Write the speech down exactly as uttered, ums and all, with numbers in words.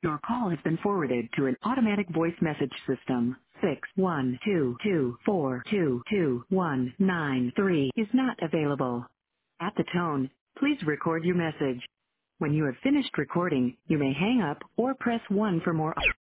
Your call has been forwarded to an automatic voice message system. Six one two two four two two one nine three is not available. At the tone, please record your message. When you have finished recording, you may hang up or press one for more